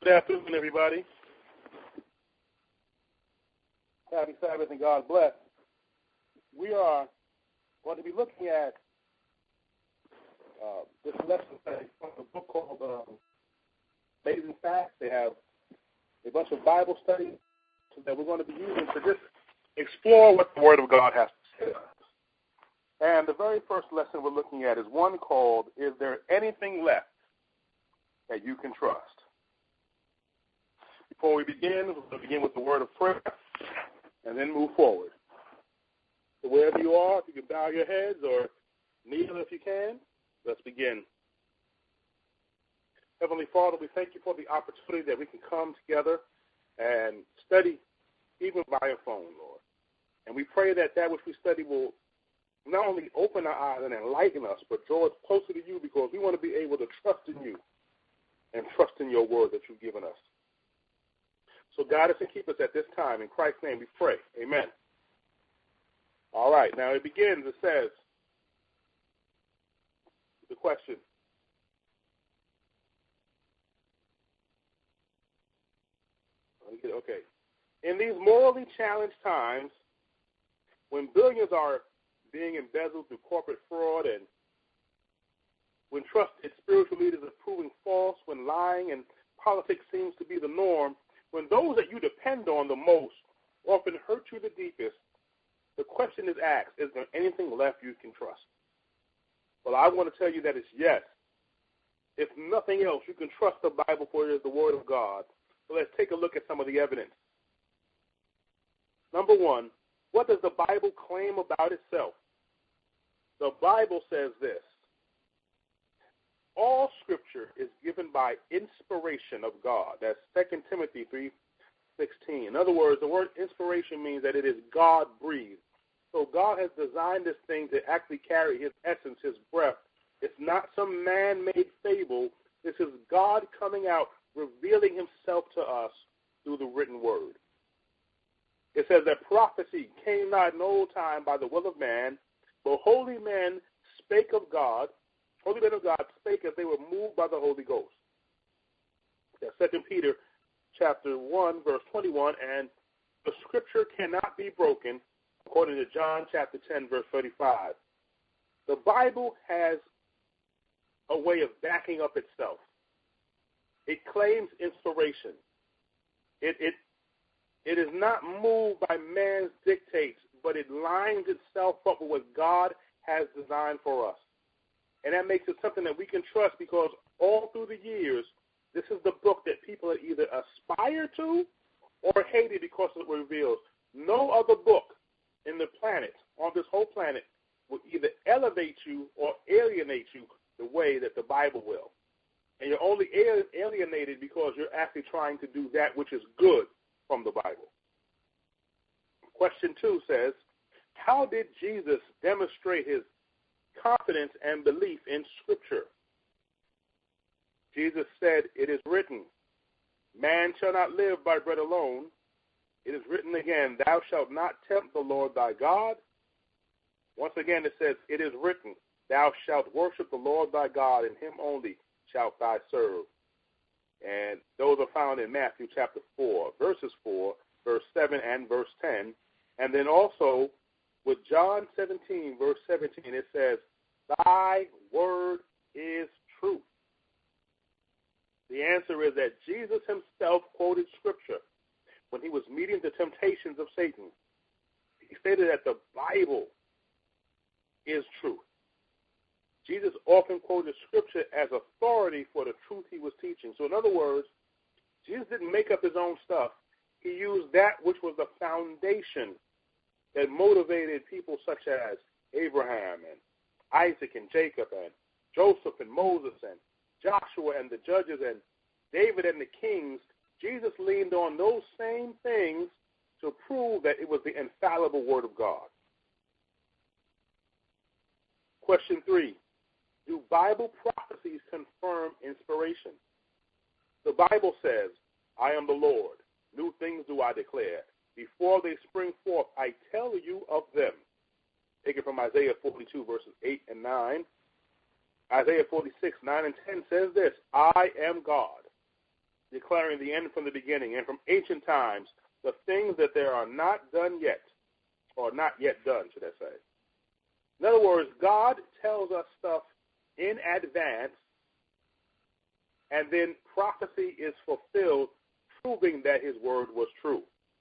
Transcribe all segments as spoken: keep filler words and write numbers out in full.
Good afternoon, everybody. Happy Sabbath and God bless. We are going to be looking at uh, this lesson from a book called uh, Amazing Facts. They have a bunch of Bible studies that we're going to be using to just explore what the Word of God has to say. And the very first lesson we're looking at is one called, Is There Anything Left That You Can Trust? Before we begin, we'll begin with the word of prayer and then move forward. So wherever you are, if you can bow your heads or kneel if you can, let's begin. Heavenly Father, we thank you for the opportunity that we can come together and study even via phone, Lord. And we pray that that which we study will not only open our eyes and enlighten us, but draw us closer to you, because we want to be able to trust in you and trust in your word that you've given us. So guide us and keep us at this time. In Christ's name we pray. Amen. All right. Now it begins. It says, the question. Okay. In these morally challenged times, when billions are being embezzled through corporate fraud, and when trusted spiritual leaders are proving false, when lying and politics seems to be the norm, when those that you depend on the most often hurt you the deepest, the question is asked, is there anything left you can trust? Well, I want to tell you that it's yes. If nothing else, you can trust the Bible, for it is the Word of God. So let's take a look at some of the evidence. Number one, what does the Bible claim about itself? The Bible says this: all Scripture is given by inspiration of God. That's Second Timothy three sixteen. In other words, the word inspiration means that it is God-breathed. So God has designed this thing to actually carry his essence, his breath. It's not some man-made fable. This is God coming out, revealing himself to us through the written word. It says that prophecy came not in old time by the will of man, but holy men spake of God. Holy men of God spake as they were moved by the Holy Ghost. That's Second Peter chapter one, verse twenty-one, and the Scripture cannot be broken, according to John chapter ten, verse thirty-five. The Bible has a way of backing up itself. It claims inspiration. It, it, it is not moved by man's dictates, but it lines itself up with what God has designed for us. And that makes it something that we can trust, because all through the years, this is the book that people either aspire to or hated because it reveals. No other book in the planet, on this whole planet, will either elevate you or alienate you the way that the Bible will. And you're only alienated because you're actually trying to do that which is good from the Bible. Question two says, how did Jesus demonstrate his confidence and belief in Scripture? Jesus said, it is written, man shall not live by bread alone. It is written again, thou shalt not tempt the Lord thy God. Once again it says, it is written, thou shalt worship the Lord thy God, and him only shalt thou serve. And those are found in Matthew chapter four, verses four, verse seven, and verse ten. And then also with John seventeen, verse seventeen, it says, thy word is truth. The answer is that Jesus himself quoted Scripture when he was meeting the temptations of Satan. He stated that the Bible is truth. Jesus often quoted Scripture as authority for the truth he was teaching. So in other words, Jesus didn't make up his own stuff. He used that which was the foundation that motivated people such as Abraham and Isaac and Jacob and Joseph and Moses and Joshua and the judges and David and the kings. Jesus leaned on those same things to prove that it was the infallible Word of God. Question three, do Bible prophecies confirm inspiration? The Bible says, I am the Lord, new things do I declare. Before they spring forth, I tell you of them. Taken from Isaiah forty-two, verses eight and nine. Isaiah forty-six, nine and ten says this, I am God. declaring the end from the beginning, and from ancient times, the things that there are not done yet, or not yet done, should I say. In other words, God tells us stuff in advance, and then prophecy is fulfilled, proving that his word was true.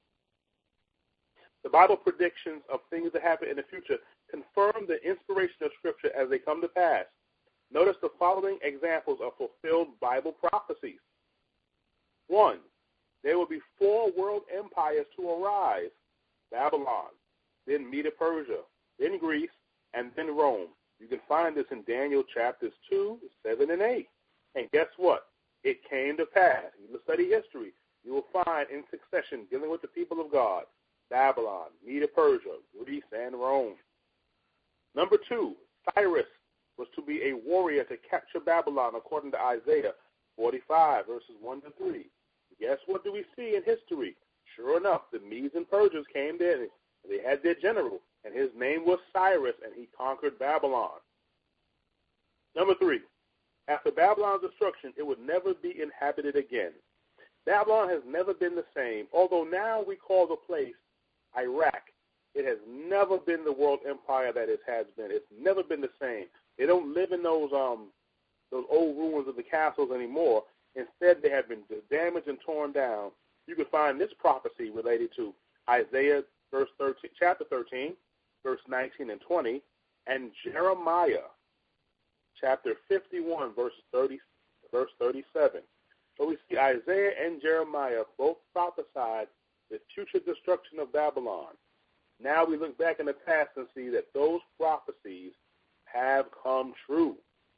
The Bible predictions of things that happen in the future confirm the inspiration of Scripture as they come to pass. Notice the following examples of fulfilled Bible prophecies. One, there will be four world empires to arise: Babylon, then Medo-Persia, then Greece, and then Rome. You can find this in Daniel chapters two, seven, and eight. And guess what? It came to pass. You study history, you will find in succession, dealing with the people of God, Babylon, Medo-Persia, Greece, and Rome. Number two, Cyrus was to be a warrior to capture Babylon, according to Isaiah forty-five, verses one to three. Guess what do we see in history? Sure enough, the Medes and Persians came there, and they had their general, and his name was Cyrus, and he conquered Babylon. Number three, after Babylon's destruction, it would never be inhabited again. Babylon has never been the same, although now we call the place Iraq. It has never been the world empire that it has been. It's never been the same. They don't live in those um those old ruins of the castles anymore. Instead, they have been damaged and torn down. You can find this prophecy related to Isaiah verse thirteen, chapter thirteen, verse nineteen and twenty, and Jeremiah chapter fifty-one, verse thirty, verse thirty-seven. So we see Isaiah and Jeremiah both prophesied the future destruction of Babylon. Now we look back in the past and see that those prophecies have come true.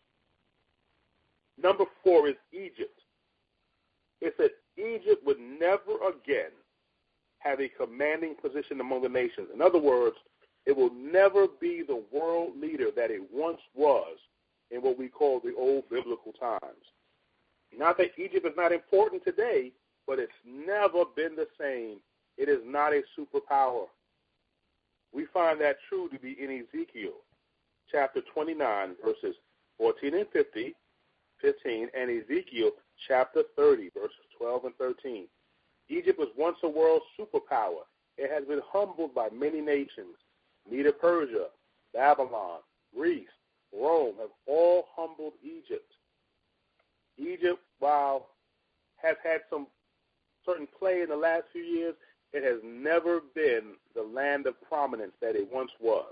Number four is Egypt. It said Egypt would never again have a commanding position among the nations. In other words, it will never be the world leader that it once was in what we call the old biblical times. Not that Egypt is not important today, but it's never been the same. It is not a superpower. We find that true to be in Ezekiel chapter twenty-nine, verses fourteen and fifty, fifteen, and Ezekiel chapter thirty, verses twelve and thirteen. Egypt was once a world superpower. It has been humbled by many nations. Medo-Persia, Babylon, Greece, Rome have all humbled Egypt. Egypt, while has had some certain play in the last few years, it has never been the land of prominence that it once was.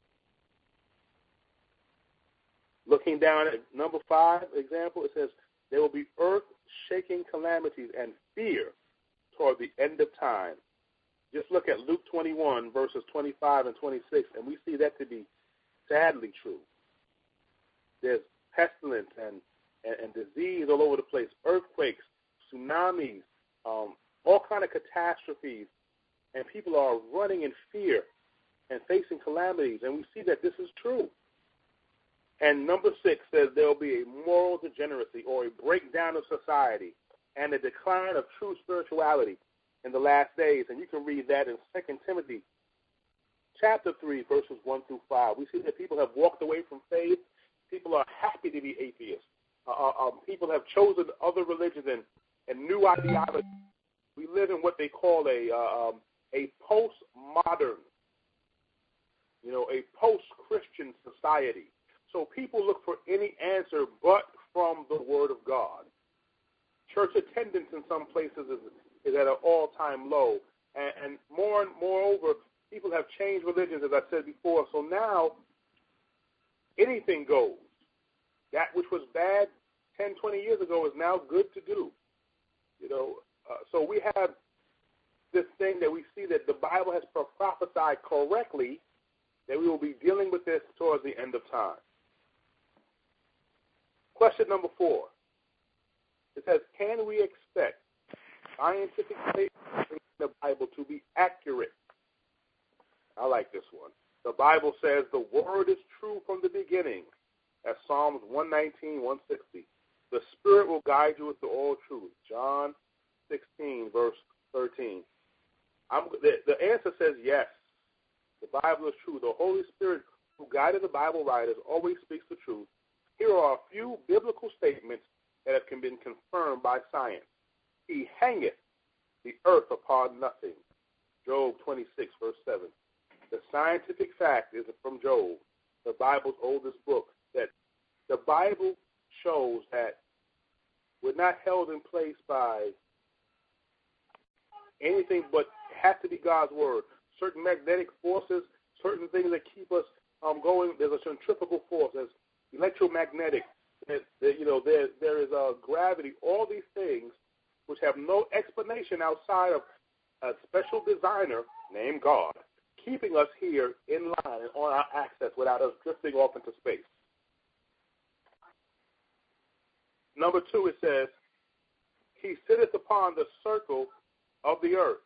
Looking down at number five example, it says, there will be earth-shaking calamities and fear toward the end of time. Just look at Luke twenty-one, verses twenty-five and twenty-six, and we see that to be sadly true. There's pestilence and, and, and disease all over the place, earthquakes, tsunamis, um, all kind of catastrophes, and people are running in fear and facing calamities, and we see that this is true. And number six says there will be a moral degeneracy or a breakdown of society and a decline of true spirituality in the last days. And you can read that in Second Timothy chapter three, verses one through five. We see that people have walked away from faith. People are happy to be atheists. Uh, uh, people have chosen other religions and, and new ideologies. We live in what they call a uh, um, a postmodern, you know, a post-Christian society. So people look for any answer but from the Word of God. Church attendance in some places is, is at an all-time low. And, and more and moreover, people have changed religions, as I said before. So now anything goes. That which was bad ten, twenty years ago is now good to do. You know, uh, so we have this thing that we see that the Bible has prophesied correctly that we will be dealing with this towards the end of time. Question number four. It says, can we expect scientific statements in the Bible to be accurate? I like this one. The Bible says the word is true from the beginning. That's Psalms one nineteen, one sixty. The Spirit will guide you into all truth. John sixteen, verse thirteen. I'm, the, the answer says yes. The Bible is true. The Holy Spirit, who guided the Bible writers, always speaks the truth. Here are a few biblical statements that have been confirmed by science. he hangeth the earth upon nothing. Job twenty-six, verse seven. The scientific fact is from Job, the Bible's oldest book, that the Bible shows that we're not held in place by anything but has to be God's word. Certain magnetic forces, certain things that keep us um, going. There's a centrifugal force. There's electromagnetic. There's, there, you know, there there is a gravity. All these things which have no explanation outside of a special designer named God, keeping us here in line and on our axis without us drifting off into space. Number two, it says, he sitteth upon the circle of the earth.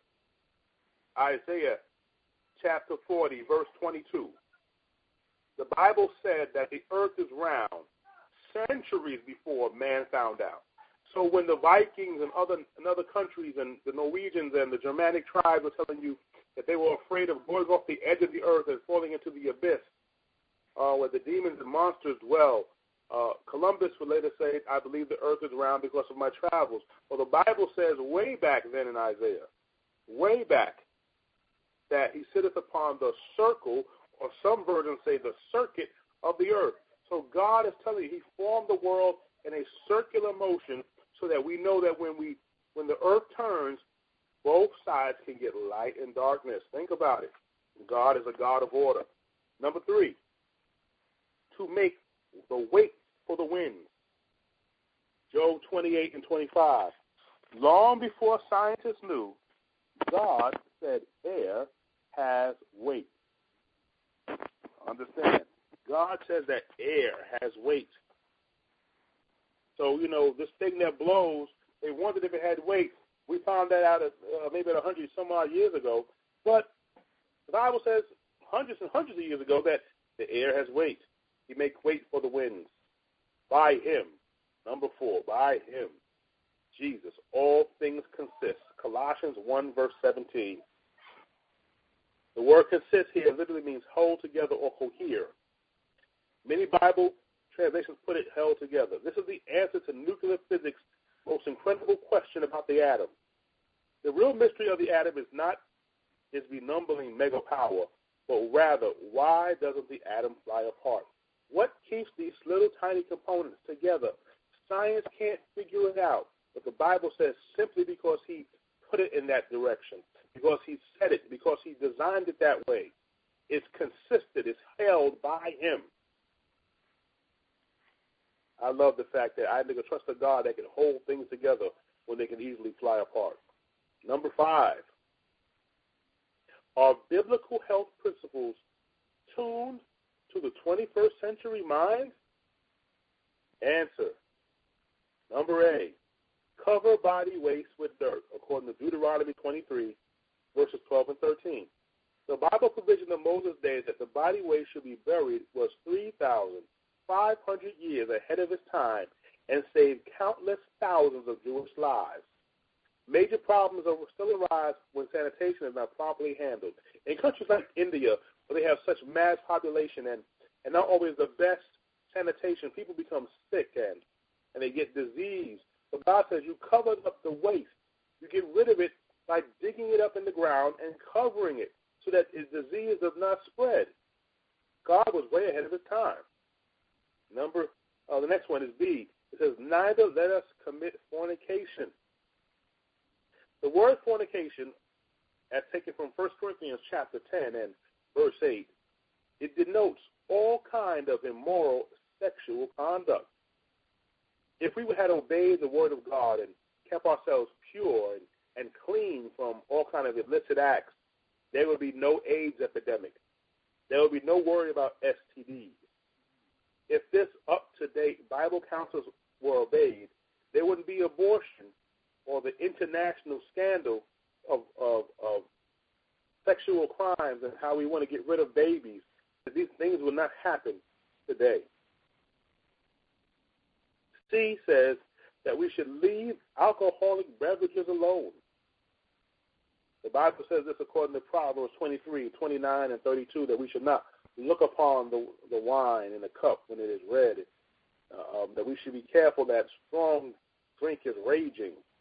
Isaiah chapter forty, verse twenty-two. The Bible said that the earth is round centuries before man found out. So when the Vikings and other and other countries and the Norwegians and the Germanic tribes were telling you that they were afraid of going off the edge of the earth and falling into the abyss, uh, where the demons and monsters dwell, uh, Columbus would later say, I believe the earth is round because of my travels. Well, the Bible says way back then in Isaiah, way back, that he sitteth upon the circle, or some versions say the circuit of the earth. So God is telling you he formed the world in a circular motion so that we know that when we when the earth turns, both sides can get light and darkness. Think about it. God is a God of order. Number three, to make the weight for the winds. Job twenty-eight and twenty-five. Long before scientists knew, God said air has weight. Understand? God says that air has weight. So, you know, this thing that blows, they wondered if it had weight. We found that out at, uh, maybe at a hundred some odd years ago. But the Bible says hundreds and hundreds of years ago that the air has weight. He makes weight for the winds. By him. Number four, by him, Jesus, all things consist. Colossians one, verse seventeen. The word consist here literally means hold together or cohere. Many Bible translations put it held together. This is the answer to nuclear physics' most incredible question about the atom. The real mystery of the atom is not its benumbling mega power, but rather, why doesn't the atom fly apart? What keeps these little tiny components together? Science can't figure it out, but the Bible says simply because he put it in that direction, because he said it, because he designed it that way. It's consistent. It's held by him. I love the fact that I make a trust of God that can hold things together when they can easily fly apart. Number five, are biblical health principles tuned to the twenty-first century mind? Answer. Number A, cover body waste with dirt, according to Deuteronomy twenty-three, verses twelve and thirteen. The Bible provision of Moses' days that the body waste should be buried was three thousand five hundred years ahead of its time and saved countless thousands of Jewish lives. Major problems are still arise when sanitation is not properly handled. In countries like India, where they have such mass population and, and not always the best sanitation, people become sick and, and they get disease. But God says you cover up the waste. You get rid of it by digging it up in the ground and covering it so that its disease does not spread. God was way ahead of his time. Number, uh, the next one is B. It says, neither let us commit fornication. The word fornication, as taken from First Corinthians chapter ten and verse eight, it denotes all kind of immoral sexual conduct. If we had obeyed the word of God and kept ourselves pure and, and clean from all kind of illicit acts, there would be no AIDS epidemic. There would be no worry about S T Ds. If this up-to-date Bible counsels were obeyed, there wouldn't be abortion or the international scandal of, of, of sexual crimes and how we want to get rid of babies. These things will not happen today. C says that we should leave alcoholic beverages alone. The Bible says this according to Proverbs twenty-three, twenty-nine, and thirty-two, that we should not look upon the, the wine in the cup when it is red, uh, um, that we should be careful that strong drink is raging.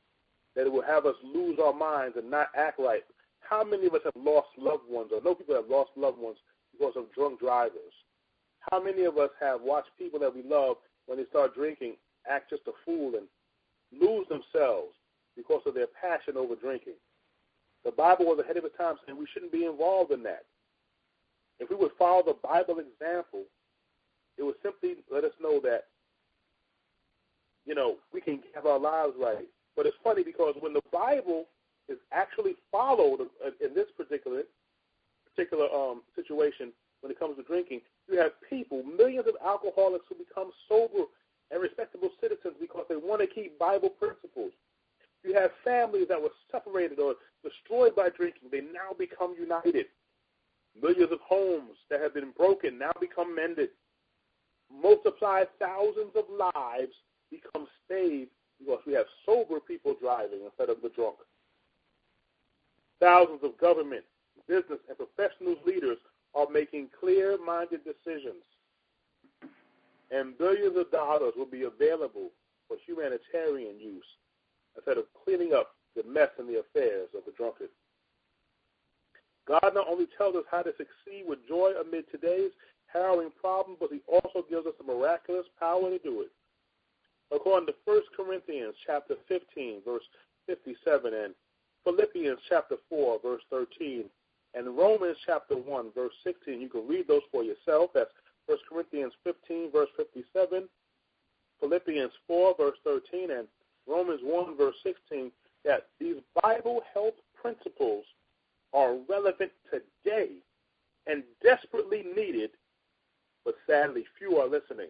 that it will have us lose our minds and not act right. How many of us have lost loved ones, or know people have lost loved ones because of drunk drivers? How many of us have watched people that we love, when they start drinking, act just a fool and lose themselves because of their passion over drinking? The Bible was ahead of its time saying we shouldn't be involved in that. If we would follow the Bible example, it would simply let us know that, you know, we can have our lives right. But it's funny because when the Bible is actually followed in this particular particular um, situation, when it comes to drinking, you have people, millions of alcoholics who become sober and respectable citizens because they want to keep Bible principles. You have families that were separated or destroyed by drinking. They now become united. Millions of homes that have been broken now become mended. Multiply thousands of lives become saved because we have sober people driving instead of the drunk. Thousands of government, business, and professional leaders are making clear-minded decisions. And billions of dollars will be available for humanitarian use instead of cleaning up the mess and the affairs of the drunkard. God not only tells us how to succeed with joy amid today's harrowing problems, but he also gives us the miraculous power to do it. According to First Corinthians chapter fifteen, verse fifty-seven, and Philippians chapter four, verse thirteen, and Romans chapter one, verse sixteen, you can read those for yourself. That's First Corinthians fifteen, verse fifty-seven, Philippians four, verse thirteen, and Romans one, verse sixteen, that these Bible health principles are relevant today and desperately needed, but sadly few are listening.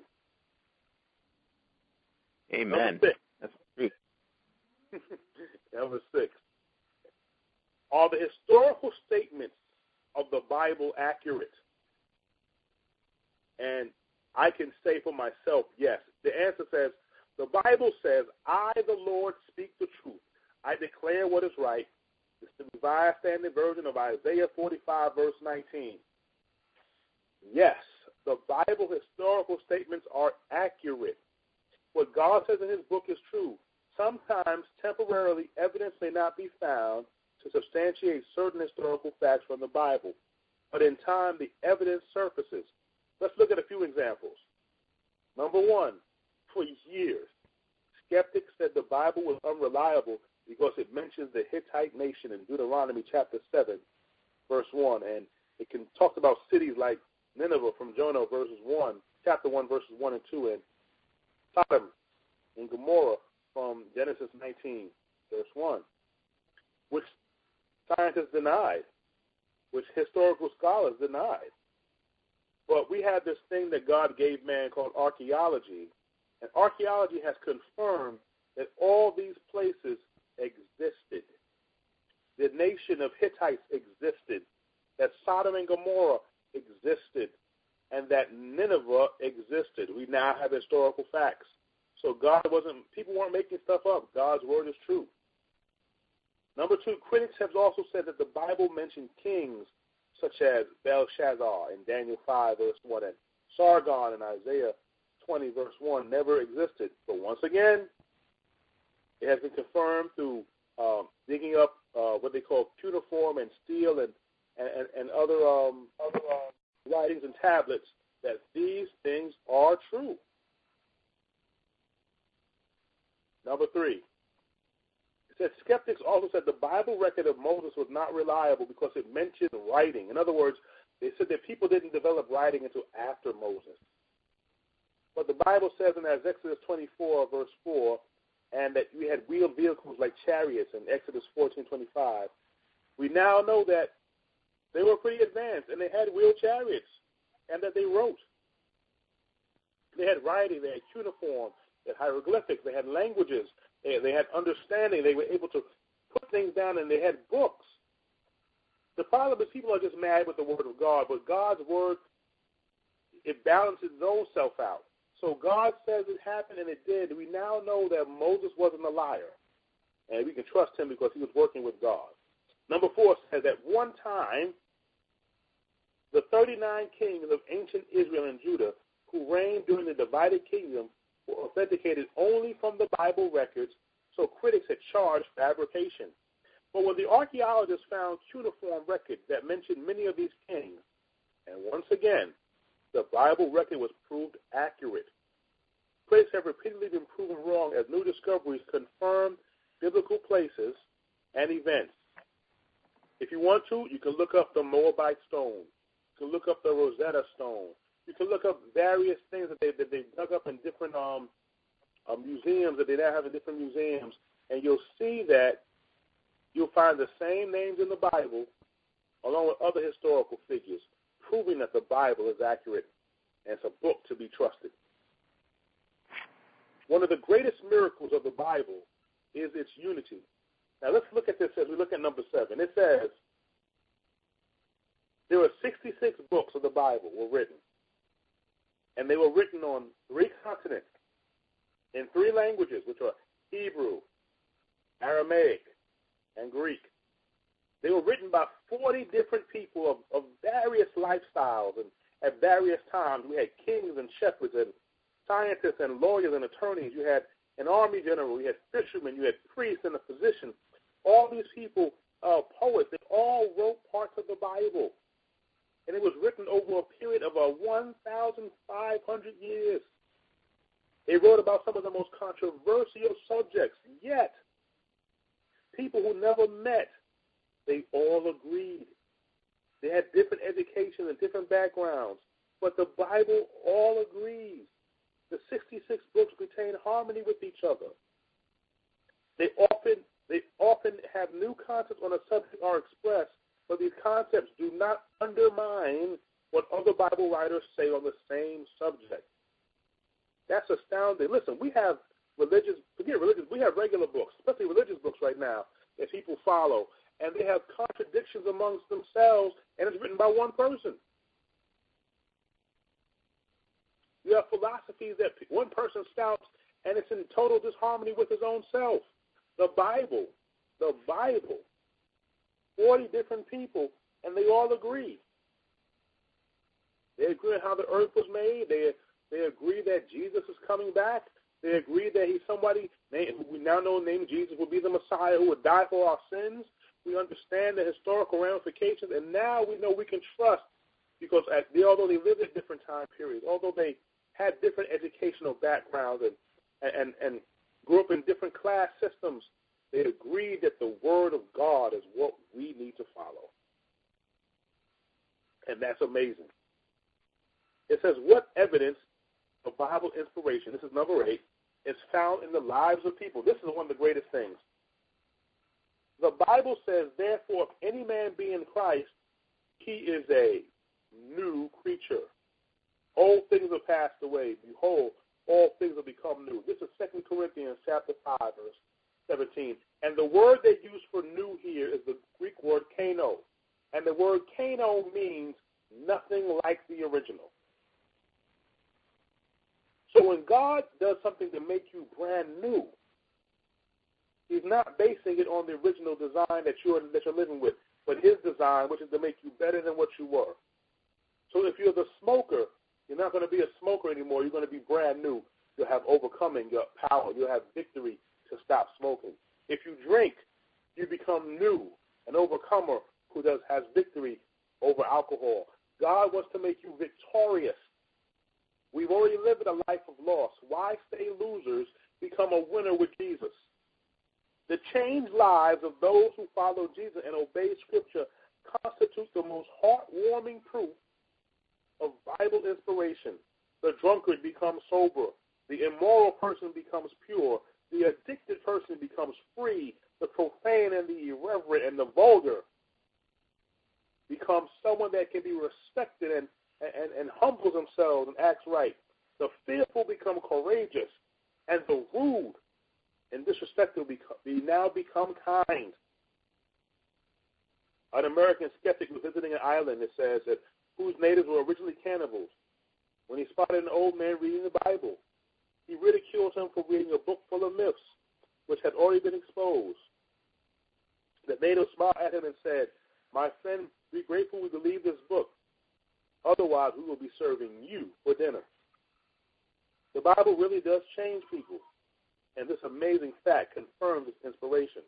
Amen. Number six. That's true. Number six. Are the historical statements of the Bible accurate? And I can say for myself, yes. The answer says, the Bible says, I, the Lord, speak the truth. I declare what is right. It's the Revised Standard Version of Isaiah forty-five, verse nineteen. Yes, the Bible historical statements are accurate. What God says in his book is true. Sometimes, temporarily, evidence may not be found to substantiate certain historical facts from the Bible. But in time, the evidence surfaces. Let's look at a few examples. Number one, for years, skeptics said the Bible was unreliable because it mentions the Hittite nation in Deuteronomy chapter seven, verse one. And it can talk about cities like Nineveh from Jonah verses one, chapter one, verses one and two, and Sodom and Gomorrah from Genesis nineteen, verse one, which scientists denied, which historical scholars denied. But we have this thing that God gave man called archaeology, and archaeology has confirmed that all these places existed. The nation of Hittites existed, that Sodom and Gomorrah existed, and that Nineveh existed. We now have historical facts. So God wasn't, people weren't making stuff up. God's word is true. Number two, critics have also said that the Bible mentioned kings such as Belshazzar in Daniel five, verse one, and Sargon in Isaiah twenty, verse one, never existed. But once again, it has been confirmed through um, digging up uh, what they call cuneiform and steel and, and, and other, um, other uh, writings and tablets that these things are true. Number three, it said skeptics also said the Bible record of Moses was not reliable because it mentioned writing. In other words, they said that people didn't develop writing until after Moses. But the Bible says in Exodus twenty-four, verse four, and that we had wheeled vehicles like chariots in Exodus fourteen twenty-five. We now know that they were pretty advanced, and they had wheeled chariots, and that they wrote. They had writing, they had cuneiform, they had hieroglyphics, they had languages, they, they had understanding, they were able to put things down, and they had books. The problem is people are just mad with the word of God, but God's word, it balances its own self out. So God says it happened, and it did. We now know that Moses wasn't a liar, and we can trust him because he was working with God. Number four says at one time, the thirty-nine kings of ancient Israel and Judah who reigned during the divided kingdom were authenticated only from the Bible records, so critics had charged fabrication. But when the archaeologists found cuneiform records that mentioned many of these kings, and once again, the Bible record was proved accurate. Critics have repeatedly been proven wrong as new discoveries confirm biblical places and events. If you want to, you can look up the Moabite stone. You can look up the Rosetta Stone. You can look up various things that they that they dug up in different um, uh, museums that they now have in different museums, and you'll see that you'll find the same names in the Bible along with other historical figures, proving that the Bible is accurate and it's a book to be trusted. One of the greatest miracles of the Bible is its unity. Now let's look at this as we look at number seven. It says there were sixty-six books of the Bible were written, and they were written on three continents in three languages, which are Hebrew, Aramaic, and Greek. They were written by forty different people of, of various lifestyles and at various times. We had kings and shepherds and scientists and lawyers and attorneys. You had an army general. You had fishermen. You had priests and a physician. All these people, uh, poets, they all wrote parts of the Bible. And it was written over a period of uh, one thousand five hundred years. They wrote about some of the most controversial subjects, yet people who never met, they all agreed. They had different education and different backgrounds, but the Bible all agrees. The sixty-six books retain harmony with each other. They often they often have new concepts on a subject are expressed, but these concepts do not undermine what other Bible writers say on the same subject. That's astounding. Listen, we have religious, forget religious, we have regular books, especially religious books right now that people follow, and they have contradictions amongst themselves, and it's written by one person. You have philosophies that one person spouts, and it's in total disharmony with his own self. The Bible, the Bible, forty different people, and they all agree. They agree on how the earth was made. They they agree that Jesus is coming back. They agree that he's somebody named, we now know named Jesus will be the Messiah who would die for our sins. We understand the historical ramifications, and now we know we can trust because at, they, although they lived at different time periods, although they had different educational backgrounds and, and, and grew up in different class systems, they agreed that the Word of God is what we need to follow. And that's amazing. It says, what evidence of Bible inspiration, this is number eight, is found in the lives of people. This is one of the greatest things. The Bible says, therefore, if any man be in Christ, he is a new creature. Old things are passed away. Behold, all things have become new. This is Second Corinthians chapter five, verse seventeen. And the word they use for new here is the Greek word keno. And the word keno means nothing like the original. So when God does something to make you brand new, he's not basing it on the original design that you're, that you're living with, but his design, which is to make you better than what you were. So if you're the smoker, you're not going to be a smoker anymore. You're going to be brand new. You'll have overcoming your power. You'll have victory to stop smoking. If you drink, you become new, an overcomer who does has victory over alcohol. God wants to make you victorious. We've already lived a life of loss. Why stay losers? Become a winner with Jesus. The changed lives of those who follow Jesus and obey Scripture constitutes the most heartwarming proof of Bible inspiration. The drunkard becomes sober. The immoral person becomes pure. The addicted person becomes free. The profane and the irreverent and the vulgar becomes someone that can be respected and, and, and humbles themselves and acts right. The fearful become courageous, and the rude and disrespectful become, be now become kind. An American skeptic was visiting an island, it says, that whose natives were originally cannibals. When he spotted an old man reading the Bible, he ridiculed him for reading a book full of myths, which had already been exposed. The native smiled at him and said, "My friend, be grateful we believe this book. Otherwise, we will be serving you for dinner." The Bible really does change people. And this amazing fact confirms its inspiration.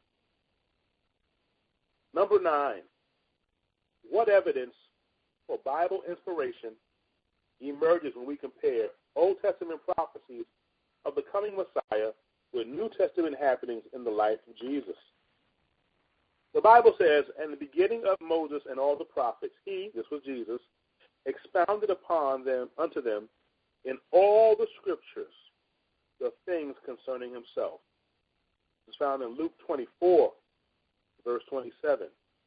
Number nine, what evidence for Bible inspiration emerges when we compare Old Testament prophecies of the coming Messiah with New Testament happenings in the life of Jesus? The Bible says, "In the beginning of Moses and all the prophets, he," this was Jesus, "expounded upon them unto them in all the scriptures the things concerning himself." It's found in Luke twenty-four, verse twenty-seven.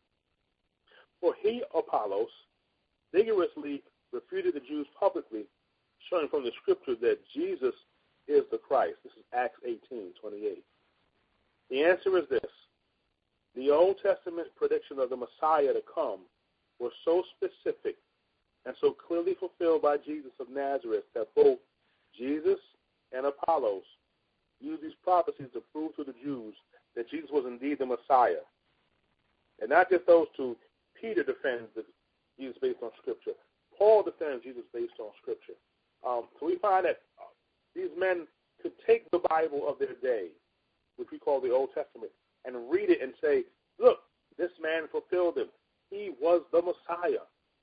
"For he, Apollos, vigorously refuted the Jews publicly, showing from the scriptures that Jesus is the Christ." This is Acts eighteen, twenty-eight. The answer is this. The Old Testament prediction of the Messiah to come were so specific and so clearly fulfilled by Jesus of Nazareth that both Jesus and Apollos used these prophecies to prove to the Jews that Jesus was indeed the Messiah. And not just those two. Peter defends Jesus based on Scripture. Paul defends Jesus based on Scripture. Um, so we find that these men could take the Bible of their day, which we call the Old Testament, and read it and say, look, this man fulfilled it. He was the Messiah.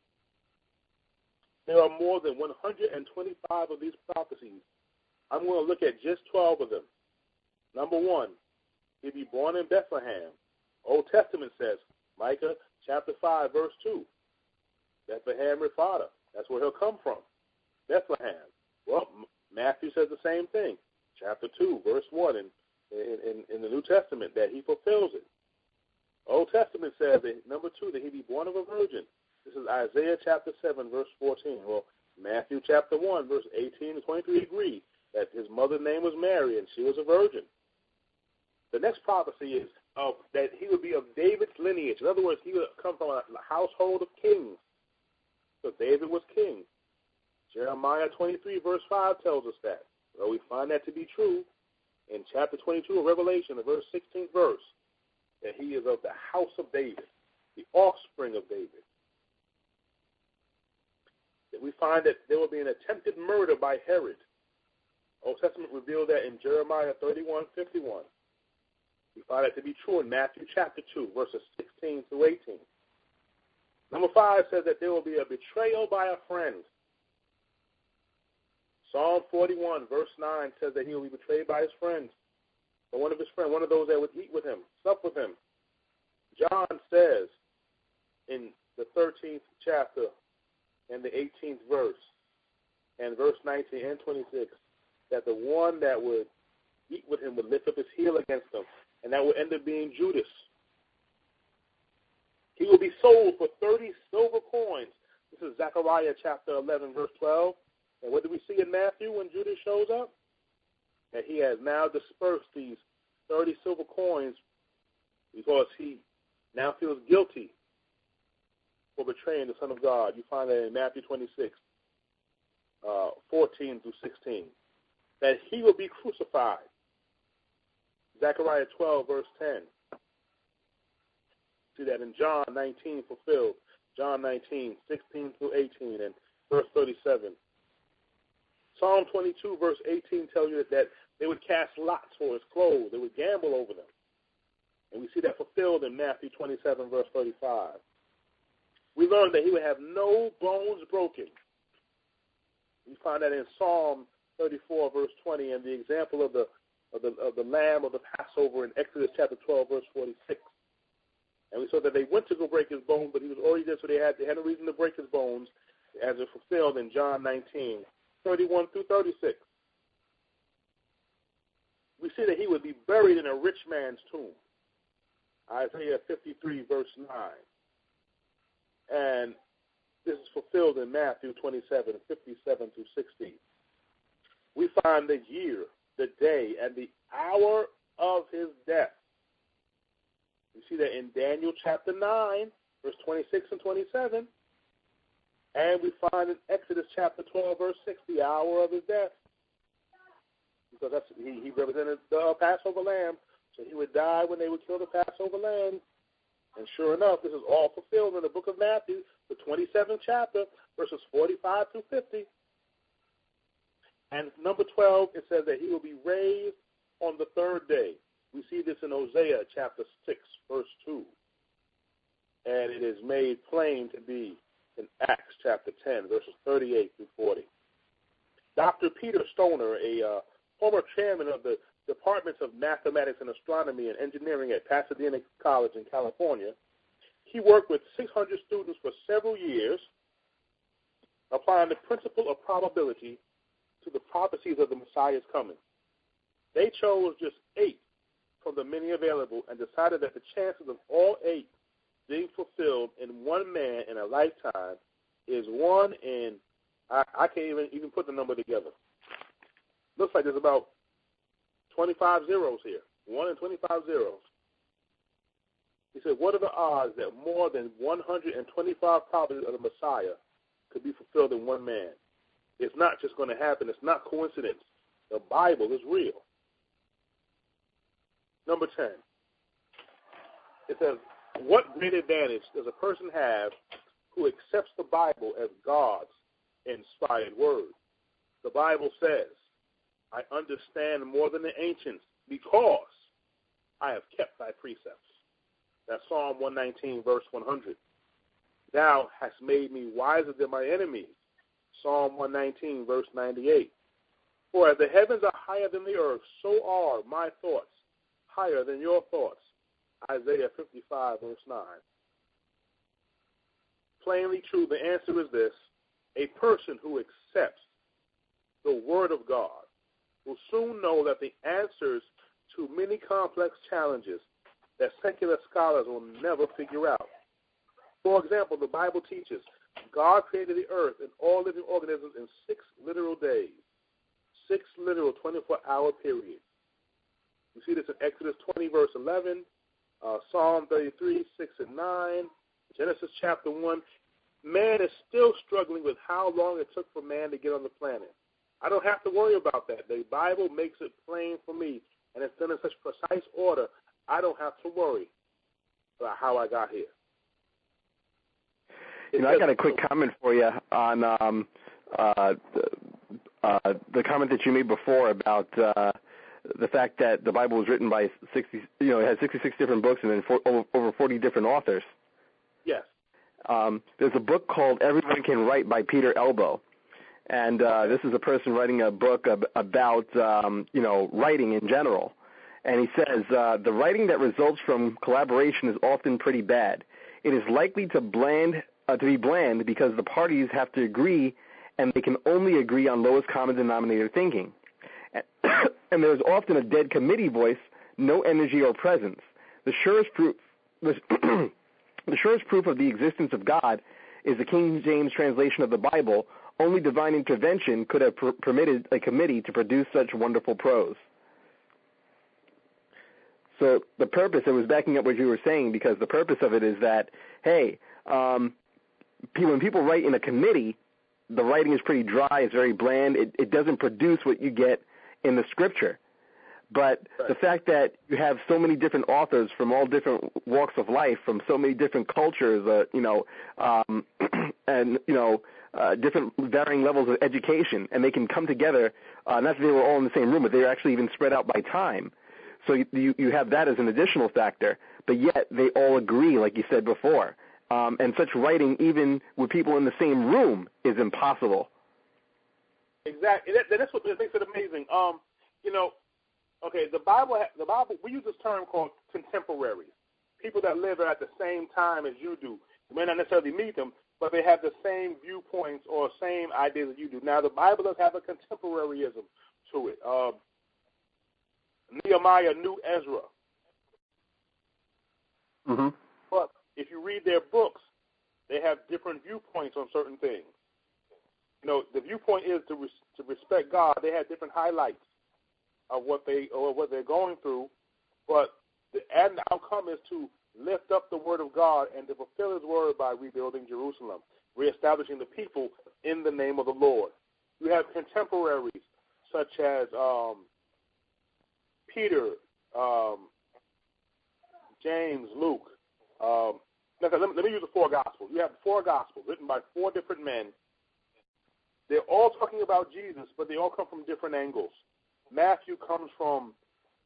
There are more than one hundred twenty-five of these prophecies. I'm going to look at just twelve of them. Number one, he'd be born in Bethlehem. Old Testament says, Micah chapter five, verse two, Bethlehem Ephratah. That's where he'll come from, Bethlehem. Well, Matthew says the same thing, chapter two, verse one, in, in, in the New Testament, that he fulfills it. Old Testament says, that, number two, that he be born of a virgin. This is Isaiah chapter seven, verse fourteen. Well, Matthew chapter one, verse eighteen to twenty-three agree that his mother's name was Mary and she was a virgin. The next prophecy is of that he would be of David's lineage. In other words, he would come from a household of kings. So David was king. Jeremiah twenty-three, verse five tells us that. Well, we find that to be true in chapter twenty-two of Revelation, the verse sixteenth verse, that he is of the house of David, the offspring of David. That we find that there will be an attempted murder by Herod. Old Testament revealed that in Jeremiah thirty-one, fifty-one. We find that to be true in Matthew chapter two, verses sixteen through eighteen. Number five says that there will be a betrayal by a friend. Psalm forty-one, verse nine says that he will be betrayed by his friends. Or one of his friends, one of those that would eat with him, sup with him. John says in the thirteenth chapter and the eighteenth verse, and verse nineteen and twenty-six, that the one that would eat with him would lift up his heel against him, and that would end up being Judas. He will be sold for thirty silver coins. This is Zechariah chapter eleven, verse twelve. And what do we see in Matthew when Judas shows up? That he has now dispersed these thirty silver coins because he now feels guilty for betraying the Son of God. You find that in Matthew twenty-six, uh, fourteen through sixteen. That he will be crucified. Zechariah twelve, verse ten. See that in John nineteen fulfilled. John nineteen, sixteen through eighteen, and verse thirty-seven. Psalm twenty-two, verse eighteen tells you that, that they would cast lots for his clothes. They would gamble over them. And we see that fulfilled in Matthew twenty-seven, verse thirty-five. We learned that he would have no bones broken. We find that in Psalm thirty-four, verse twenty, and the example of the of the of the lamb of the Passover in Exodus chapter twelve, verse forty-six. And we saw that they went to go break his bones, but he was already dead, so they had they had no reason to break his bones, as it fulfilled in John nineteen, thirty-one through thirty-six. We see that he would be buried in a rich man's tomb. Isaiah fifty-three, verse nine. And this is fulfilled in Matthew twenty-seven, fifty-seven through sixty. We find the year, the day, and the hour of his death. We see that in Daniel chapter nine, verse twenty-six and twenty-seven. And we find in Exodus chapter twelve, verse six, the hour of his death. Because that's, he, he represented the Passover lamb, so he would die when they would kill the Passover lamb. And sure enough, this is all fulfilled in the book of Matthew, the twenty-seventh chapter, verses forty-five through fifty. And number twelve, it says that he will be raised on the third day. We see this in Hosea chapter six, verse two. And it is made plain to be in Acts chapter ten, verses thirty-eight through forty. Doctor Peter Stoner, a uh, former chairman of the Departments of Mathematics and Astronomy and Engineering at Pasadena College in California, he worked with six hundred students for several years, applying the principle of probability to the prophecies of the Messiah's coming. They chose just eight from the many available and decided that the chances of all eight being fulfilled in one man in a lifetime is one in, I, I can't even, even put the number together. Looks like there's about twenty-five zeros here, one in twenty-five zeros. He said, what are the odds that more than one hundred twenty-five prophecies of the Messiah could be fulfilled in one man? It's not just going to happen. It's not coincidence. The Bible is real. Number ten, it says, what great advantage does a person have who accepts the Bible as God's inspired word? The Bible says, I understand more than the ancients because I have kept thy precepts. That's Psalm one nineteen, verse one hundred. Thou hast made me wiser than my enemies. Psalm one nineteen, verse ninety-eight. For as the heavens are higher than the earth, so are my thoughts higher than your thoughts. Isaiah fifty-five, verse nine. Plainly true, the answer is this. A person who accepts the Word of God will soon know that the answers to many complex challenges that secular scholars will never figure out. For example, the Bible teaches God created the earth and all living organisms in six literal days, six literal twenty-four hour periods. We see this in Exodus twenty, verse eleven, uh, Psalm thirty-three, six and nine, Genesis chapter one. Man is still struggling with how long it took for man to get on the planet. I don't have to worry about that. The Bible makes it plain for me, and it's done in such precise order, I don't have to worry about how I got here. You know, I got a quick comment for you on um, uh, uh, the comment that you made before about uh, the fact that the Bible was written by sixty, you know, it has sixty-six different books and then for, over, over forty different authors. Yes. Um, there's a book called Everyone Can Write by Peter Elbow. And uh, this is a person writing a book ab- about, um, you know, writing in general. And he says, uh, the writing that results from collaboration is often pretty bad. It is likely to bland uh, to be bland because the parties have to agree, and they can only agree on lowest common denominator thinking. And, and there is often a dead committee voice, no energy or presence. The surest proof, the, the surest proof of the existence of God is the King James translation of the Bible. Only divine intervention could have per- permitted a committee to produce such wonderful prose. So the purpose, it was backing up what you were saying, because the purpose of it is that, hey, um, when people write in a committee, the writing is pretty dry, it's very bland, it, it doesn't produce what you get in the scripture. But right. The fact that you have so many different authors from all different walks of life, from so many different cultures, uh, you know, um, and, you know, uh, different varying levels of education, and they can come together, uh, not that they were all in the same room, but they were actually even spread out by time. So you, you have that as an additional factor, but yet they all agree, like you said before. Um, and such writing, even with people in the same room, is impossible. Exactly. That, that's what makes it amazing. Um, you know, okay, the Bible, the Bible, we use this term called contemporaries, people that live at the same time as you do. You may not necessarily meet them, but they have the same viewpoints or same ideas that you do. Now, the Bible does have a contemporaryism to it. Uh, Nehemiah knew Ezra. Mm-hmm. But if you read their books, they have different viewpoints on certain things. You know, the viewpoint is to res- to respect God. They have different highlights of what they or what they're going through, but the end outcome is to lift up the word of God and to fulfill His word by rebuilding Jerusalem, reestablishing the people in the name of the Lord. You have contemporaries such as um, Peter, um, James, Luke. Um, let, me, let me use the four Gospels. You have four Gospels written by four different men. They're all talking about Jesus, but they all come from different angles. Matthew comes from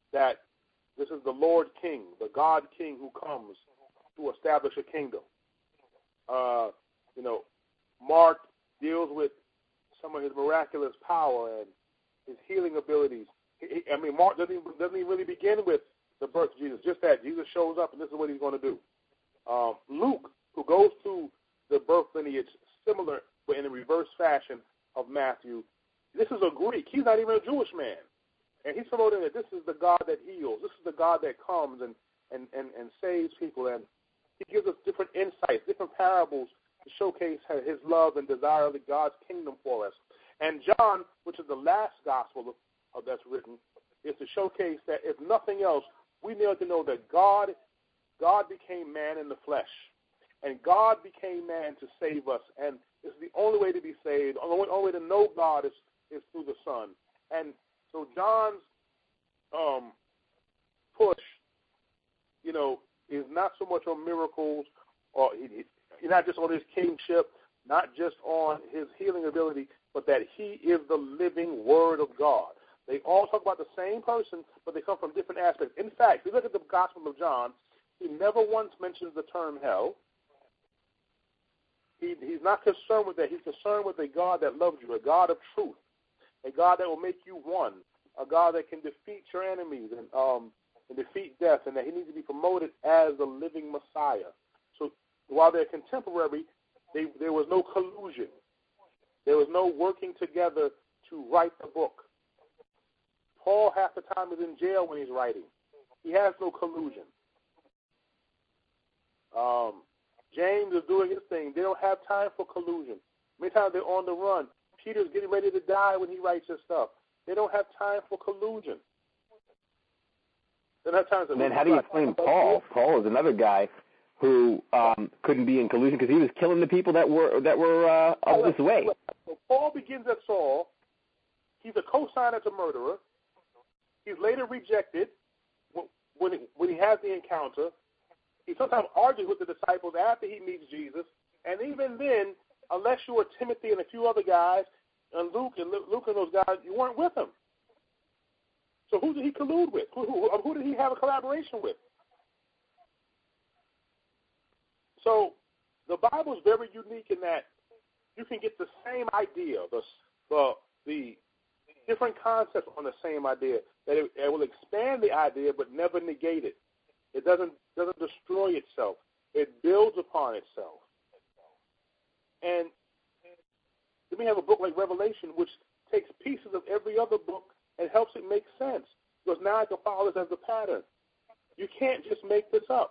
that this is the Lord King, the God King who comes to establish a kingdom. Uh, you know, Mark deals with some of his miraculous power and his healing abilities. He, I mean, Mark doesn't even, doesn't even really begin with the birth of Jesus, just that Jesus shows up and this is what he's going to do. Um, Luke, who goes through the birth lineage similar but in a reverse fashion of Matthew, this is a Greek. He's not even a Jewish man. And he's promoting that this is the God that heals. This is the God that comes and, and, and, and saves people. And he gives us different insights, different parables to showcase his love and desire of God's kingdom for us. And John, which is the last gospel of, of that's written, is to showcase that if nothing else, we need to know that God, God became man in the flesh. And God became man to save us. And it's the only way to be saved. The only, only way to know God is, is through the Son. And so John's um, push, you know, is not so much on miracles, or he, he, not just on his kingship, not just on his healing ability, but that he is the living Word of God. They all talk about the same person, but they come from different aspects. In fact, if you look at the Gospel of John, he never once mentions the term hell. He, he's not concerned with that. He's concerned with a God that loves you, a God of truth, a God that will make you one, a God that can defeat your enemies and, um, and defeat death, and that he needs to be promoted as the living Messiah. So while they're contemporary, they, there was no collusion. There was no working together to write the book. Paul half the time is in jail when he's writing. He has no collusion. Um, James is doing his thing. They don't have time for collusion. Many times they're on the run. Peter's getting ready to die when he writes his stuff. They don't have time for collusion. They don't have time to. And then how do you explain Paul? Paul is another guy who um, couldn't be in collusion because he was killing the people that were that were uh, of this way. So Paul begins at Saul. He's a co-signer to murderer. He's later rejected when he, when he has the encounter. He sometimes argues with the disciples after he meets Jesus. And even then, unless you were Timothy and a few other guys, and Luke and Luke and those guys, you weren't with him. So who did he collude with? Who, who, who did he have a collaboration with? So the Bible is very unique in that you can get the same idea, the the, the different concepts on the same idea, that it, it will expand the idea but never negate it. It doesn't doesn't destroy itself. It builds upon itself. And then we have a book like Revelation, which takes pieces of every other book and helps it make sense. Because now I can follow this as a pattern. You can't just make this up.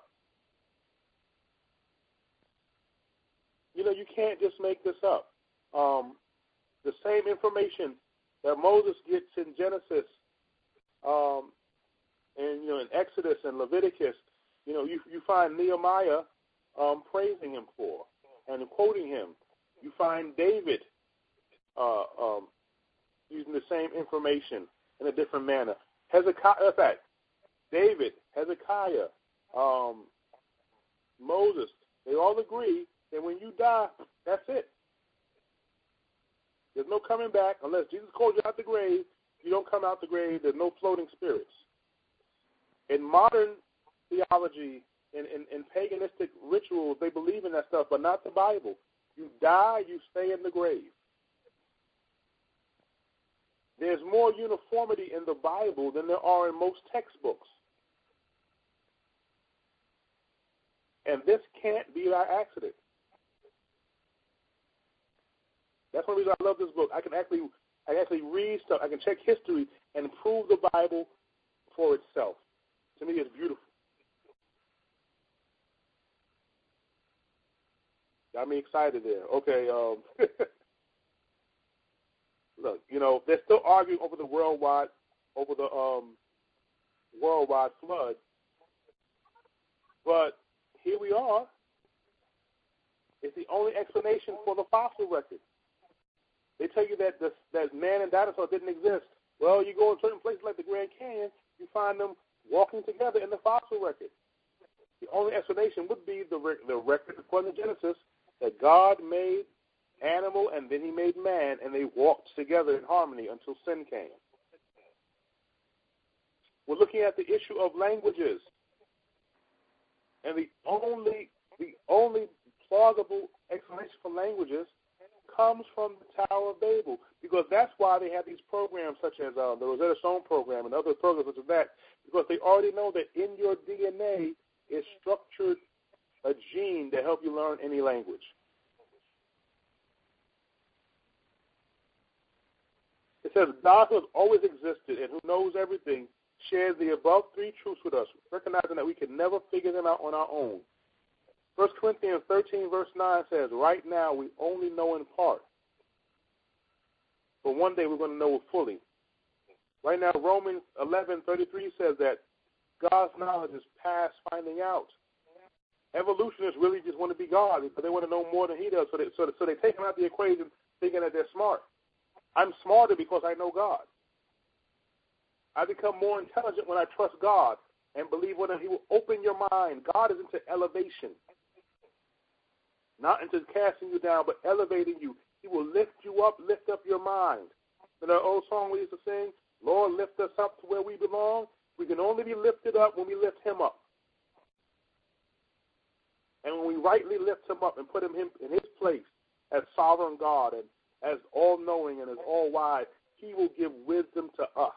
You know, you can't just make this up. Um, the same information that Moses gets in Genesis, um, and you know, in Exodus and Leviticus, you know, you you find Nehemiah um, praising him for and quoting him. You find David uh, um, using the same information in a different manner. Hezekiah, in fact, David, Hezekiah, um, Moses, they all agree that when you die, that's it. There's no coming back unless Jesus calls you out the grave. You don't come out the grave. There's no floating spirits. In modern theology, in, in, in paganistic rituals, they believe in that stuff, but not the Bible. You die, you stay in the grave. There's more uniformity in the Bible than there are in most textbooks. And this can't be by accident. That's one reason I love this book. I can actually I can actually read stuff. I can check history and prove the Bible for itself. To me, it's beautiful. Got me excited there. Okay. Um, look, you know, they're still arguing over the worldwide, over the um, worldwide flood. But here we are. It's the only explanation for the fossil record. They tell you that the, that man and dinosaurs didn't exist. Well, you go in certain places like the Grand Canyon, you find them walking together in the fossil record. The only explanation would be the, the record according to Genesis that God made animal and then he made man, and they walked together in harmony until sin came. Well, We're looking at the issue of languages. And the only the only plausible explanation for languages comes from the Tower of Babel, because that's why they have these programs such as uh, the Rosetta Stone program and other programs such as that, because they already know that in your D N A is structured a gene to help you learn any language. It says God, who has always existed and who knows everything, shares the above three truths with us, recognizing that we can never figure them out on our own. First Corinthians thirteen, verse nine says, right now we only know in part, but one day we're going to know it fully. Right now, Romans eleven thirty-three says that God's knowledge is past finding out. Evolutionists really just want to be God because they want to know more than he does, so they, so, so they take him out of the equation thinking that they're smart. I'm smarter because I know God. I become more intelligent when I trust God and believe what he will open your mind. God is into elevation, not into casting you down, but elevating you. He will lift you up, lift up your mind. In our old song we used to sing, Lord, lift us up to where we belong. We can only be lifted up when we lift him up. And when we rightly lift him up and put him in his place as sovereign God and as all-knowing and as all-wise, he will give wisdom to us.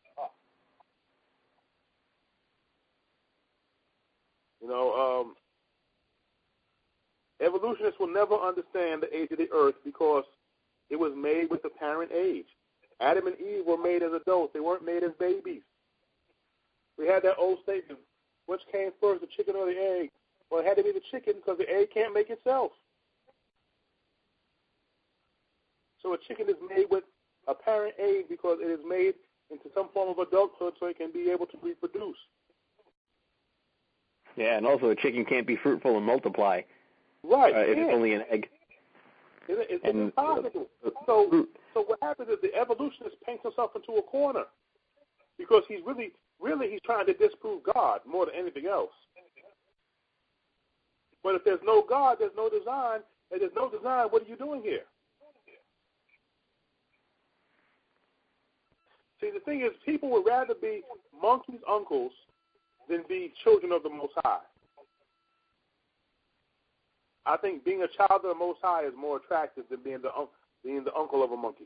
You know, um, evolutionists will never understand the age of the earth because it was made with the parent age. Adam and Eve were made as adults. They weren't made as babies. We had that old statement, which came first, the chicken or the egg? Well, it had to be the chicken because the egg can't make itself. So a chicken is made with a parent egg because it is made into some form of adulthood so it can be able to reproduce. Yeah, and also a chicken can't be fruitful and multiply. Right. Uh, if it's only an egg. It, it's and, impossible. Uh, so, so what happens is the evolutionist paints himself into a corner because he's really, really he's trying to disprove God more than anything else. But if there's no God, there's no design. And there's no design, what are you doing here? See, the thing is, people would rather be monkeys' uncles than be children of the Most High. I think being a child of the Most High is more attractive than being the un- being the uncle of a monkey.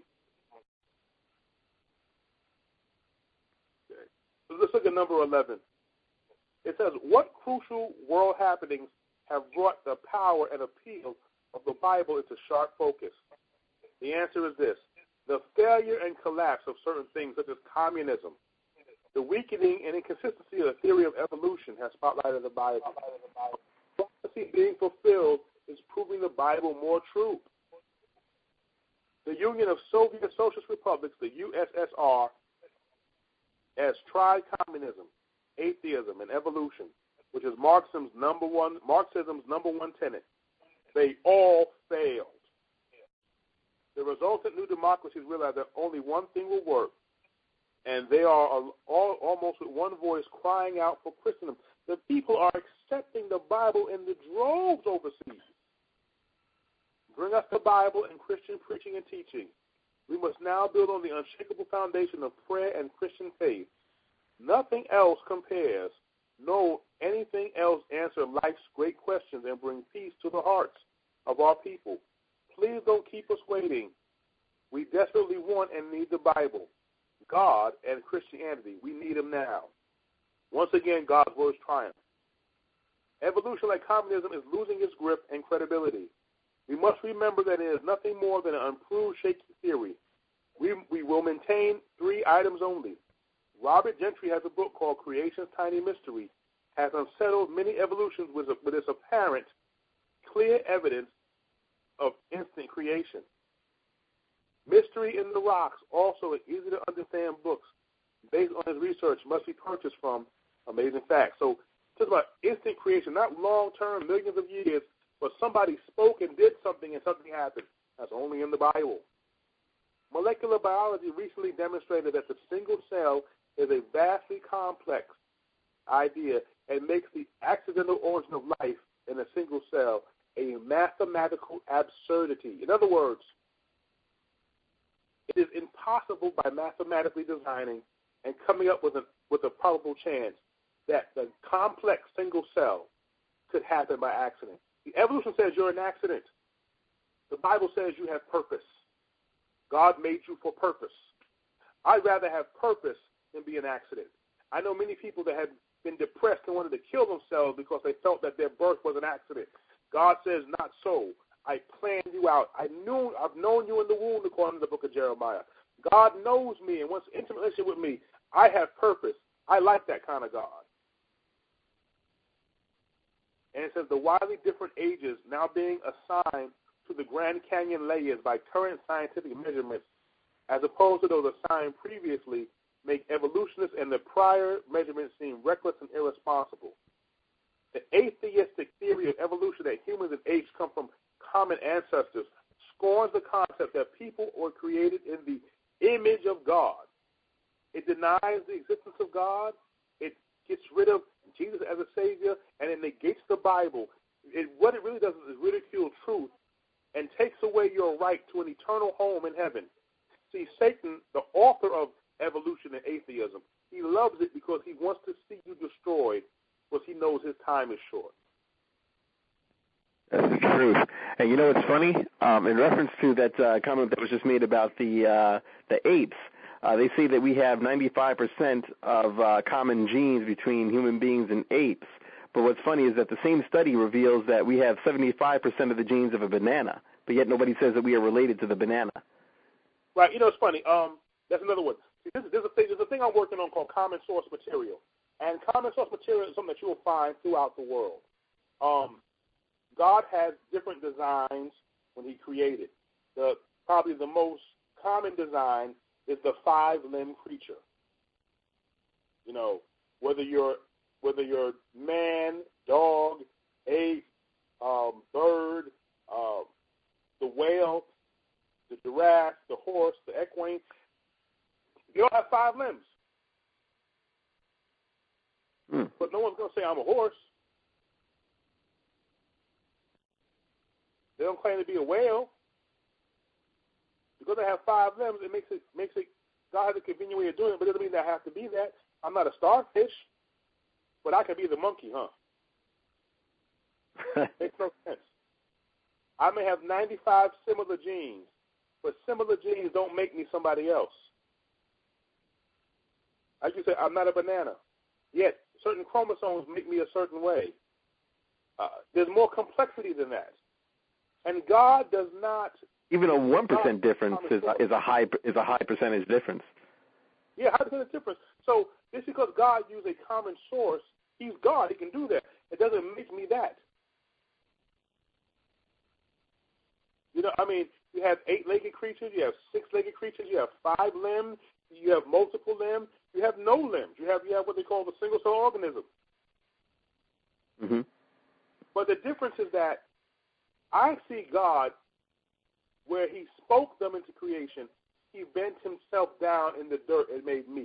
Okay. So let's look at number eleven. It says, what crucial world happenings have brought the power and appeal of the Bible into sharp focus? The answer is this. The failure and collapse of certain things such as communism, the weakening and inconsistency of the theory of evolution has spotlighted the Bible. Prophecy being fulfilled is proving the Bible more true. The Union of Soviet Socialist Republics, the U S S R, has tried communism, atheism, and evolution, which is Marxism's number one Marxism's number one tenet. They all failed. The resultant new democracies realize that only one thing will work, and they are all, almost with one voice crying out for Christendom. The people are accepting the Bible in the droves overseas. Bring us the Bible and Christian preaching and teaching. We must now build on the unshakable foundation of prayer and Christian faith. Nothing else compares. No anything else answer life's great questions and bring peace to the hearts of our people. Please don't keep us waiting. We desperately want and need the Bible, God, and Christianity. We need them now. Once again, God's words triumph. Evolution, like communism, is losing its grip and credibility. We must remember that it is nothing more than an unproved shaky theory. We, we will maintain three items only. Robert Gentry has a book called Creation's Tiny Mystery, has unsettled many evolutions with, with its apparent, clear evidence of instant creation. Mystery in the Rocks, also an easy-to-understand books based on his research, must be purchased from Amazing Facts. So it's about instant creation, not long-term, millions of years, but somebody spoke and did something and something happened. That's only in the Bible. Molecular biology recently demonstrated that the single cell is a vastly complex idea and makes the accidental origin of life in a single cell a mathematical absurdity. In other words, it is impossible by mathematically designing and coming up with a, with a probable chance that the complex single cell could happen by accident. The evolution says you're an accident. The Bible says you have purpose. God made you for purpose. I'd rather have purpose than be an accident. I know many people that have been depressed and wanted to kill themselves because they felt that their birth was an accident. God says, not so. I planned you out. I knew, I've known you in the womb, according to the book of Jeremiah. God knows me and wants an intimate relationship with me. I have purpose. I like that kind of God. And it says the widely different ages now being assigned to the Grand Canyon layers by current scientific measurements, as opposed to those assigned previously, make evolutionists and the prior measurements seem reckless and irresponsible. The atheistic theory of evolution that humans and apes come from common ancestors scorns the concept that people were created in the image of God. It denies the existence of God. It gets rid of Jesus as a Savior, and it negates the Bible. It, what it really does is ridicule truth and takes away your right to an eternal home in heaven. See, Satan, the author of evolution and atheism, he loves it because he wants to see you destroyed because he knows his time is short. That's the truth. And you know what's funny? Um, in reference to that uh, comment that was just made about the uh, the apes, uh, they say that we have ninety-five percent of uh, common genes between human beings and apes. But what's funny is that the same study reveals that we have seventy-five percent of the genes of a banana, but yet nobody says that we are related to the banana. Right. You know, it's funny. Um, that's another one. See, this, there's, a thing, there's a thing I'm working on called common source material. And common source material is something that you will find throughout the world. Um, God has different designs when he created. The probably the most common design is the five-limbed creature. You know, whether you're whether you're man, dog, ape, um, bird, uh, the whale, the giraffe, the horse, the equine, you all have five limbs. Mm. But no one's going to say I'm a horse. They don't claim to be a whale. Because they have five limbs, it makes it makes it God has a convenient way of doing it, but it doesn't mean that I have to be that. I'm not a starfish, but I can be the monkey, huh? Makes no sense. I may have ninety-five similar genes, but similar genes don't make me somebody else. Like you said, I'm not a banana. Yet certain chromosomes make me a certain way. Uh, there's more complexity than that. And God does not. Even a one percent difference is a, is a high is a high percentage difference. Yeah, high percentage difference. So just because God used a common source, he's God. He can do that. It doesn't make me that. You know, I mean, you have eight-legged creatures, you have six-legged creatures, you have five limbs, you have multiple limbs, you have no limbs. You have you have what they call the single-cell organism. Mm-hmm. But the difference is that I see God where he spoke them into creation. He bent himself down in the dirt and made me.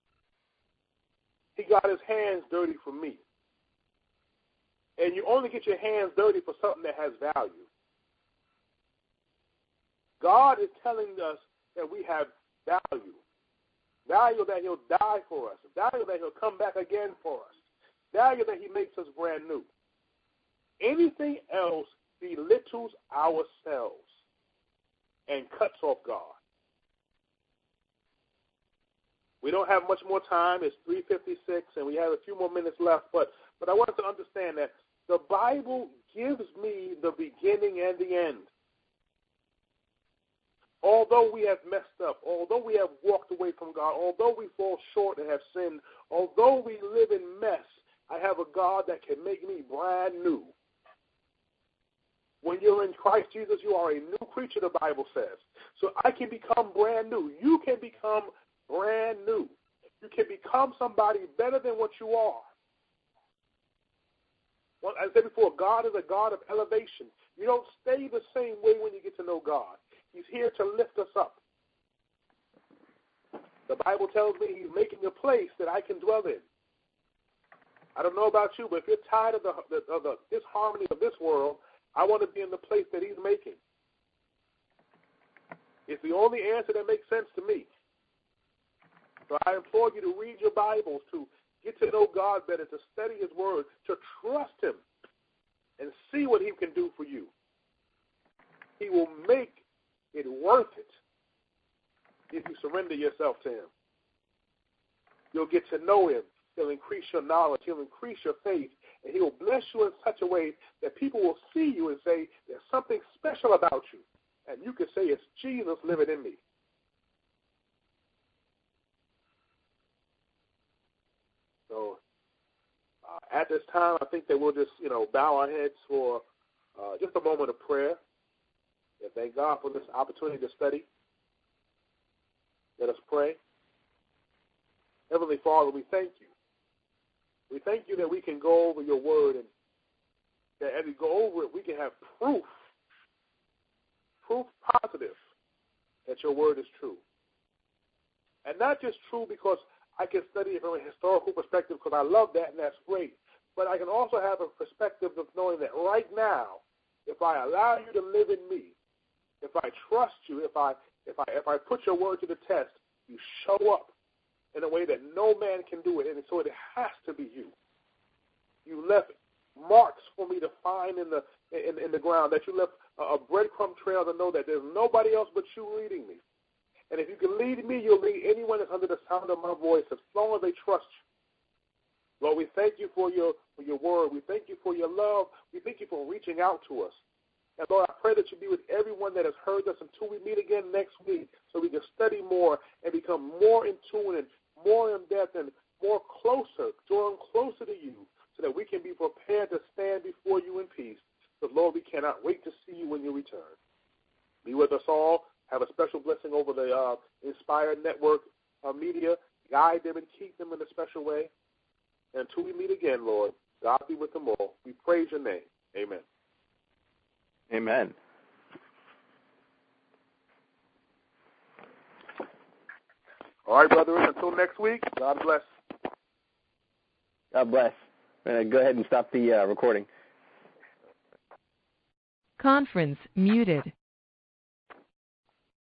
He got his hands dirty for me. And you only get your hands dirty for something that has value. God is telling us that we have value. Value that he'll die for us. Value that he'll come back again for us. Value that he makes us brand new. Anything else belittles ourselves and cuts off God. We don't have much more time. It's three fifty-six, and we have a few more minutes left. But, but I want us to understand that the Bible gives me the beginning and the end. Although we have messed up, although we have walked away from God, although we fall short and have sinned, although we live in mess, I have a God that can make me brand new. When you're in Christ Jesus, you are a new creature, the Bible says. So I can become brand new. You can become brand new. You can become somebody better than what you are. Well, as I said before, God is a God of elevation. You don't stay the same way when you get to know God. He's here to lift us up. The Bible tells me he's making a place that I can dwell in. I don't know about you, but if you're tired of the, of the disharmony of this world, I want to be in the place that he's making. It's the only answer that makes sense to me. So I implore you to read your Bibles, to get to know God better, to study his word, to trust him, and see what he can do for you. He will make it worth it if you surrender yourself to him. You'll get to know him. He'll increase your knowledge. He'll increase your faith. And he will bless you in such a way that people will see you and say, there's something special about you. And you can say, it's Jesus living in me. So uh, at this time, I think that we'll just, you know, bow our heads for uh, just a moment of prayer. And thank God for this opportunity to study. Let us pray. Heavenly Father, we thank you. We thank you that we can go over your word, and that as we go over it, we can have proof, proof positive that your word is true. And not just true because I can study it from a historical perspective, because I love that and that's great, but I can also have a perspective of knowing that right now, if I allow you to live in me, if I trust you, if I if I if I put your word to the test, you show up in a way that no man can do it, and so it has to be you. You left marks for me to find in the in, in the ground, that you left a, a breadcrumb trail to know that there's nobody else but you leading me. And if you can lead me, you'll lead anyone that's under the sound of my voice, as long as they trust you. Lord, we thank you for your for your word. We thank you for your love. We thank you for reaching out to us. And Lord, I pray that you be with everyone that has heard us until we meet again next week, so we can study more and become more in tune and more in depth and more closer, drawn closer to you, so that we can be prepared to stand before you in peace. But Lord, we cannot wait to see you when you return. Be with us all. Have a special blessing over the uh, Inspired Network uh, media. Guide them and keep them in a special way. And until we meet again, Lord, God be with them all. We praise your name. Amen. Amen. All right, brethren, until next week, God bless. God bless. Uh, go ahead and stop the uh, recording. Conference muted.